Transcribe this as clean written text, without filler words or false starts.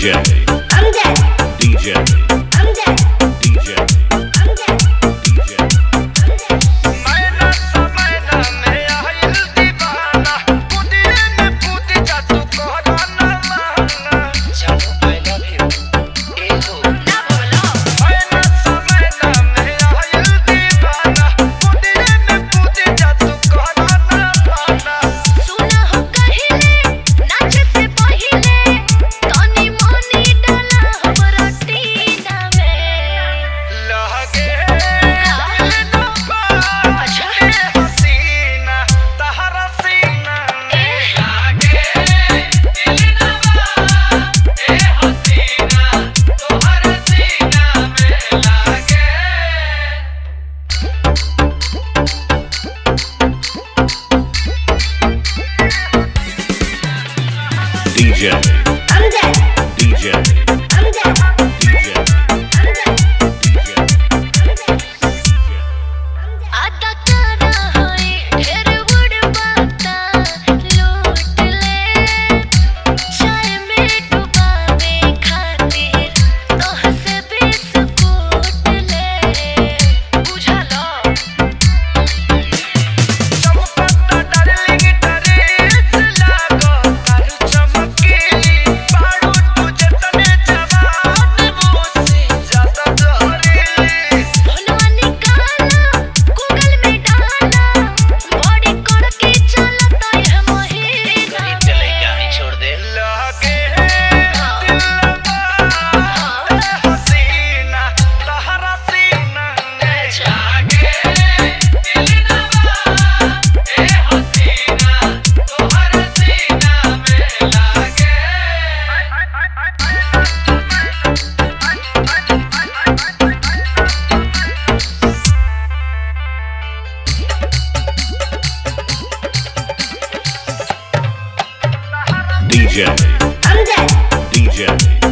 DJ Amjad DJ Amjad DJ Amjad DJ मैना समैना में आइल दीवाना कुदिए में कूद जा तू कहरा ना माना जानू I love you एगो ना बोलो मैना समैना में आइल दीवाना कुदिए में कूद जा तू कहरा ना माना सुना हो कहिले नाच से पहिले तनी मनी डाला हमरा टीना में लगे ना अच्छा हसीना तहरा सीना लगे दिलना ए हसीना तोहरा सीना में लगे DJ Amjad DJ Amjad DJ Amjad DJ आदा करा होई ढेर बड़ बाता लूट ले चाय में डुबावे खातिर तोहसे बिस्कुट ले बुझलो चमकता डार्लिंग ड्रेस लागो तार चमकीली पाड़ो तू जतने जवान मुझसे ज्यादा जहरीली फोनवा निकाला गूगल में डाला बॉडी कोड के चलता है महीना कहीं चले गाड़ी छोड़ दे लगे दिलवा हसीना तहरा सीना में लगे दिलवा ए हसीना तोहरा सीना में लगे DJ Amjad DJ